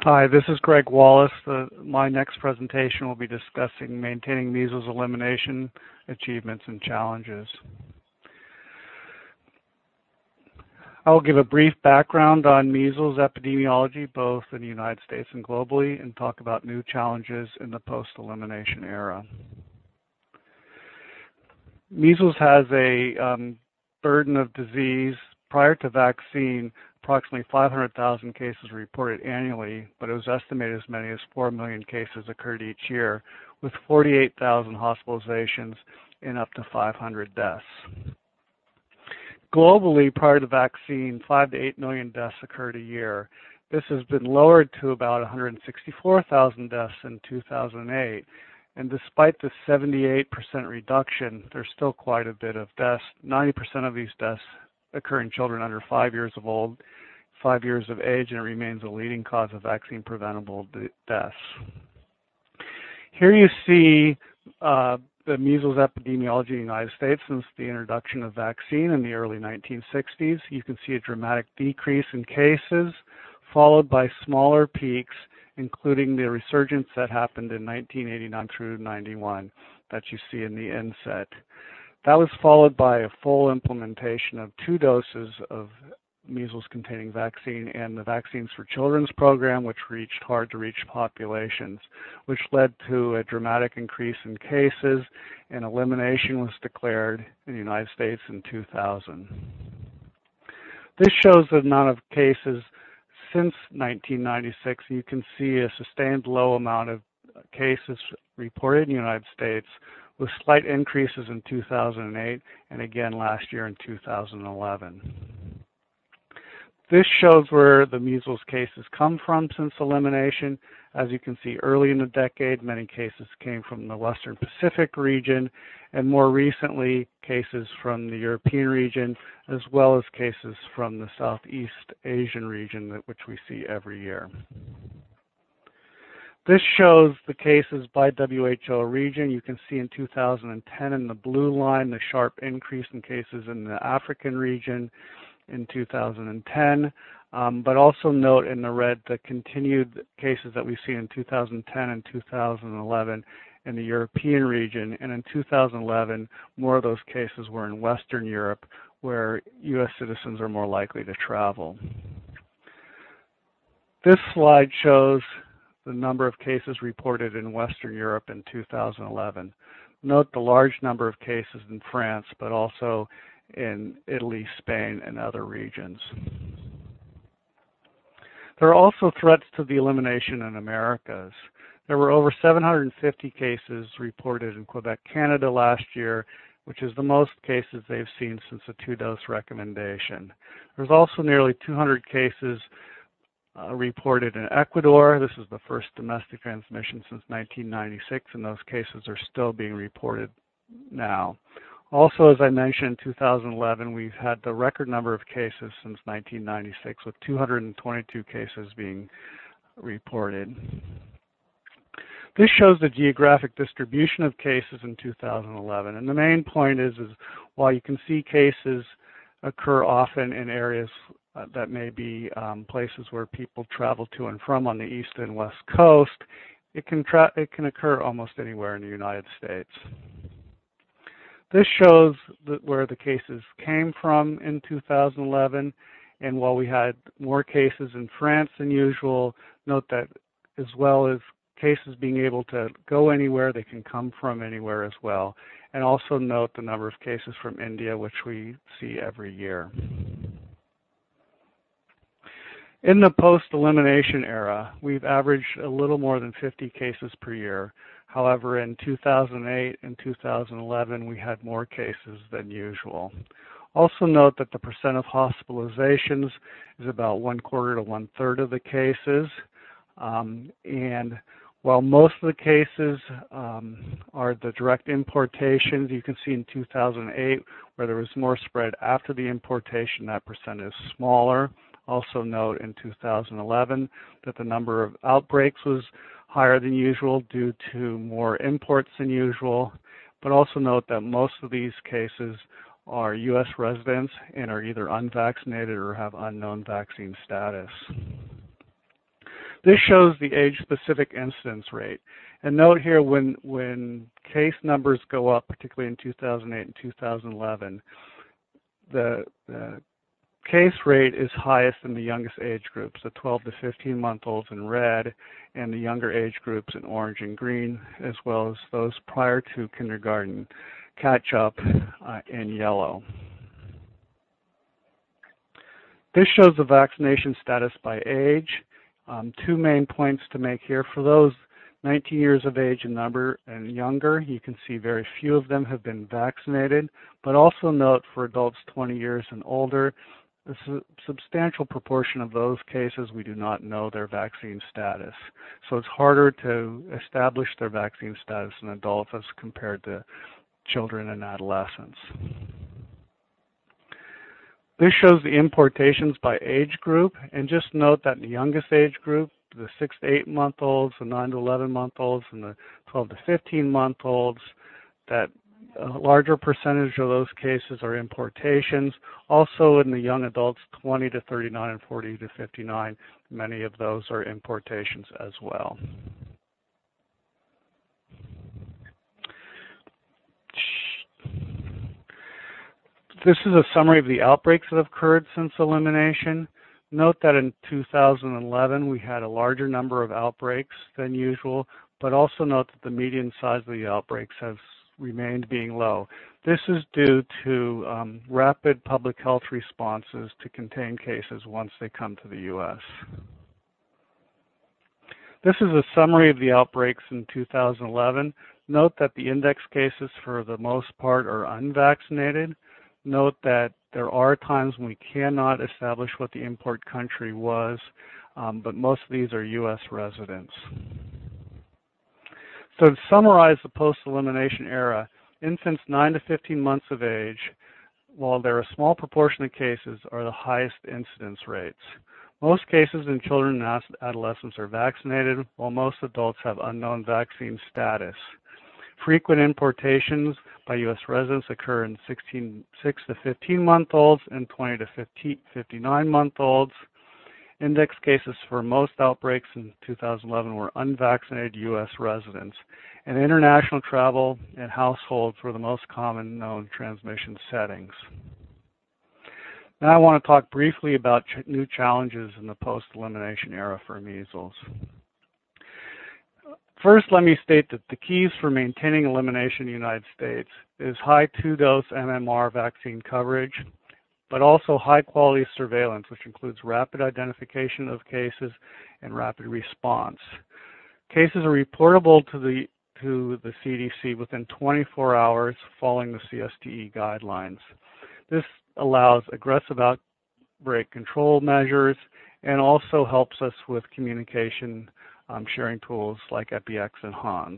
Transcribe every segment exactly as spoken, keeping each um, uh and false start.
Hi, this is Greg Wallace. The, my next presentation will be discussing maintaining measles elimination achievements and challenges. I will give a brief background on measles epidemiology, both in the United States and globally, and talk about new challenges in the post-elimination era. Measles has a um, burden of disease. Prior to vaccine, approximately five hundred thousand cases were reported annually, but it was estimated as many as four million cases occurred each year, with forty-eight thousand hospitalizations and up to five hundred deaths. Globally, prior to vaccine, five to eight million deaths occurred a year. This has been lowered to about one hundred sixty-four thousand deaths in two thousand eight. And despite the seventy-eight percent reduction, there's still quite a bit of deaths. ninety percent of these deaths occur in children under five years of old, five years of age, and it remains a leading cause of vaccine-preventable deaths. Here you see uh, the measles epidemiology in the United States since the introduction of vaccine in the early nineteen sixties. You can see a dramatic decrease in cases, followed by smaller peaks, including the resurgence that happened in nineteen eighty-nine through ninety-one that you see in the inset. That was followed by a full implementation of two doses of measles-containing vaccine and the Vaccines for Children's program, which reached hard-to-reach populations, which led to a dramatic increase in cases, and elimination was declared in the United States in two thousand. This shows the amount of cases since nineteen ninety-six. You can see a sustained low amount of cases reported in the United States, with slight increases in two thousand eight and again last year in two thousand eleven. This shows where the measles cases come from since elimination. As you can see, early in the decade, many cases came from the Western Pacific region, and more recently, cases from the European region, as well as cases from the Southeast Asian region, which we see every year. This shows the cases by W H O region. You can see in two thousand ten in the blue line the sharp increase in cases in the African region in two thousand ten, um, but also note in the red the continued cases that we see in two thousand ten and two thousand eleven in the European region, and in two thousand eleven more of those cases were in Western Europe, where U S citizens are more likely to travel. This slide shows the number of cases reported in Western Europe in two thousand eleven. Note the large number of cases in France, but also in Italy, Spain, and other regions. There are also threats to the elimination in Americas. There were over seven hundred fifty cases reported in Quebec, Canada last year, which is the most cases they've seen since the two-dose recommendation. There's also nearly two hundred cases uh, reported in Ecuador. This is the first domestic transmission since nineteen ninety-six, and those cases are still being reported now. Also, as I mentioned, in two thousand eleven, we've had the record number of cases since nineteen ninety-six, with two hundred twenty-two cases being reported. This shows the geographic distribution of cases in two thousand eleven, and the main point is, is while you can see cases occur often in areas uh, that may be um, places where people travel to and from on the east and west coast, it can, tra it can occur almost anywhere in the United States. This shows that where the cases came from in two thousand eleven, and while we had more cases in France than usual, note that as well as cases being able to go anywhere, they can come from anywhere as well. And also note the number of cases from India, which we see every year. In the post-elimination era, we've averaged a little more than fifty cases per year. However, in two thousand eight and two thousand eleven, we had more cases than usual. Also note that the percent of hospitalizations is about one quarter to one third of the cases. Um, and while most of the cases um, are the direct importations, you can see in two thousand eight where there was more spread after the importation, that percent is smaller. Also note in two thousand eleven that the number of outbreaks was higher than usual due to more imports than usual, but also note that most of these cases are U S residents and are either unvaccinated or have unknown vaccine status. This shows the age-specific incidence rate. And note here, when, when case numbers go up, particularly in two thousand eight and two thousand eleven, the, the case rate is highest in the youngest age groups, the twelve to fifteen month olds in red, and the younger age groups in orange and green, as well as those prior to kindergarten catch-up uh, in yellow. This shows the vaccination status by age. Um, two main points to make here. For those nineteen years of age and number and younger, you can see very few of them have been vaccinated, but also note for adults twenty years and older, a su substantial proportion of those cases we do not know their vaccine status. So it's harder to establish their vaccine status in adults as compared to children and adolescents. This shows the importations by age group, and just note that in the youngest age group, the six to eight month olds, the nine to eleven month olds, and the twelve to fifteen month olds, that a larger percentage of those cases are importations. Also in the young adults, twenty to thirty-nine and forty to fifty-nine, many of those are importations as well. This is a summary of the outbreaks that have occurred since elimination. Note that in two thousand eleven we had a larger number of outbreaks than usual, but also note that the median size of the outbreaks has remained being low. This is due to um, rapid public health responses to contain cases once they come to the U S. This is a summary of the outbreaks in two thousand eleven. Note that the index cases for the most part are unvaccinated. Note that there are times when we cannot establish what the import country was, um, but most of these are U S residents. So to summarize the post-elimination era, infants nine to fifteen months of age, while they're a small proportion of cases, are the highest incidence rates. Most cases in children and adolescents are vaccinated, while most adults have unknown vaccine status. Frequent importations by U S residents occur in sixteen, six to fifteen month olds and twenty to fifty-nine month olds. Index cases for most outbreaks in two thousand eleven were unvaccinated U S residents, and international travel and households were the most common known transmission settings. Now I want to talk briefly about ch new challenges in the post-elimination era for measles. First, let me state that the keys for maintaining elimination in the United States is high two-dose M M R vaccine coverage, but also high-quality surveillance, which includes rapid identification of cases and rapid response. Cases are reportable to the, to the C D C within twenty-four hours following the C S T E guidelines. This allows aggressive outbreak control measures and also helps us with communication Um, sharing tools like EpiX and Hans.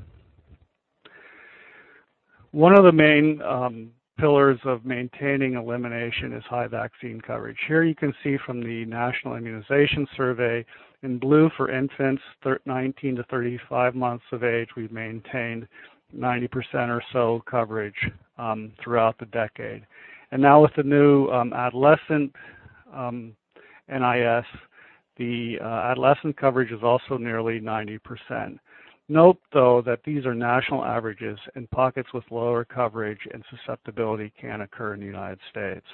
One of the main um, pillars of maintaining elimination is high vaccine coverage. Here you can see from the National Immunization Survey, in blue for infants nineteen to thirty-five months of age, we've maintained ninety percent or so coverage um, throughout the decade. And now with the new um, adolescent um, N I S, the uh, adolescent coverage is also nearly ninety percent. Note, though, that these are national averages, and pockets with lower coverage and susceptibility can occur in the United States.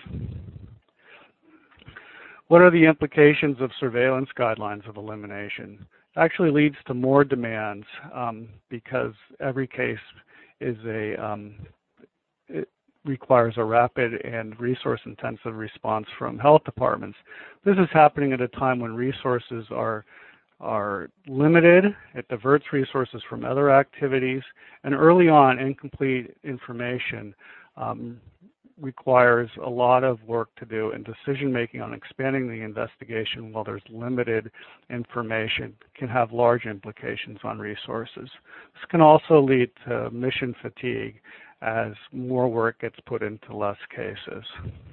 What are the implications of surveillance guidelines of elimination? It actually leads to more demands um, because every case is a um, it, requires a rapid and resource-intensive response from health departments. This is happening at a time when resources are, are limited. It diverts resources from other activities, and early on, incomplete information um, requires a lot of work to do, and decision-making on expanding the investigation while there's limited information can have large implications on resources. This can also lead to mission fatigue as more work gets put into less cases.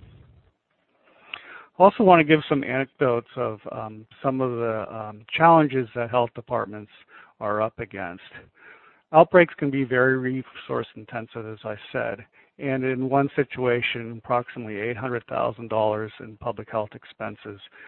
I also want to give some anecdotes of um, some of the um, challenges that health departments are up against. Outbreaks can be very resource intensive, as I said, and in one situation, approximately eight hundred thousand dollars in public health expenses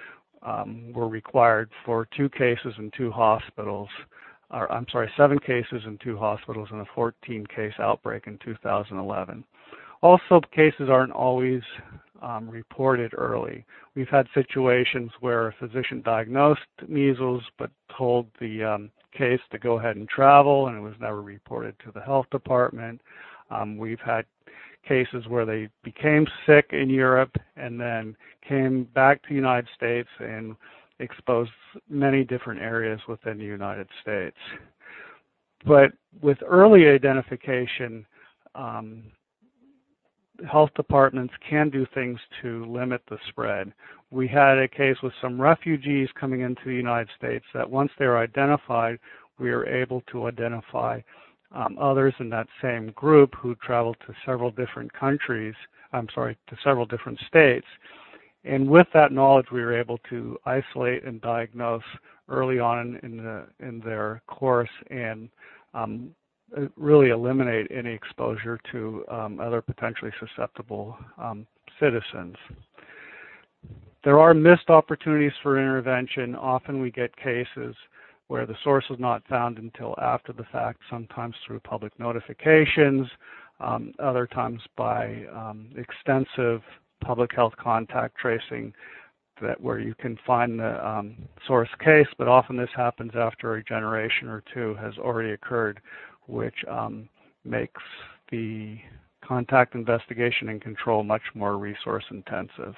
um, were required for two cases in two hospitals, or I'm sorry, seven cases in two hospitals and a fourteen case outbreak in two thousand eleven. Also, cases aren't always um, reported early. We've had situations where a physician diagnosed measles but told the um, case to go ahead and travel, and it was never reported to the health department. Um, we've had cases where they became sick in Europe and then came back to the United States and exposed many different areas within the United States. But with early identification, um, health departments can do things to limit the spread. We had a case with some refugees coming into the United States that once they were identified, we were able to identify um, others in that same group who traveled to several different countries, I'm sorry, to several different states. And with that knowledge, we were able to isolate and diagnose early on in, the, in their course and um, really eliminate any exposure to um, other potentially susceptible um, citizens. There are missed opportunities for intervention. Often we get cases where the source is not found until after the fact, sometimes through public notifications, um, other times by um, extensive public health contact tracing that where you can find the um, source case, but often this happens after a generation or two has already occurred, which um, makes the contact investigation and control much more resource intensive.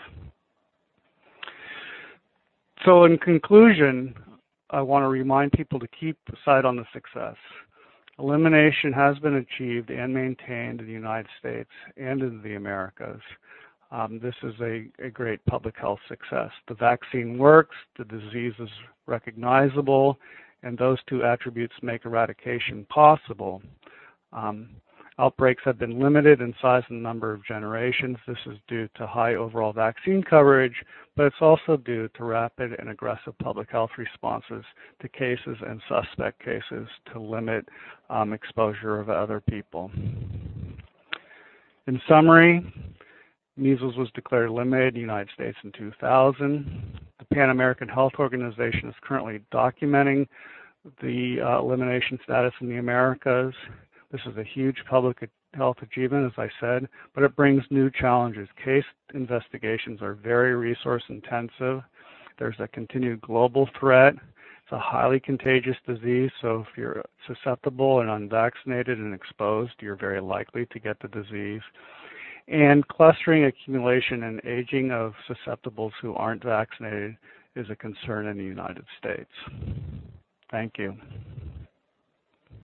So in conclusion, I want to remind people to keep a sight on the success. Elimination has been achieved and maintained in the United States and in the Americas. Um, this is a, a great public health success. The vaccine works, the disease is recognizable, and those two attributes make eradication possible. Um, outbreaks have been limited in size and number of generations. This is due to high overall vaccine coverage, but it's also due to rapid and aggressive public health responses to cases and suspect cases to limit um, exposure of other people. In summary, measles was declared eliminated in the United States in two thousand. The Pan American Health Organization is currently documenting the uh, elimination status in the Americas. This is a huge public health achievement, as I said, but it brings new challenges. Case investigations are very resource intensive. There's a continued global threat. It's a highly contagious disease, so if you're susceptible and unvaccinated and exposed, you're very likely to get the disease. And clustering, accumulation, and aging of susceptibles who aren't vaccinated is a concern in the United States. Thank you.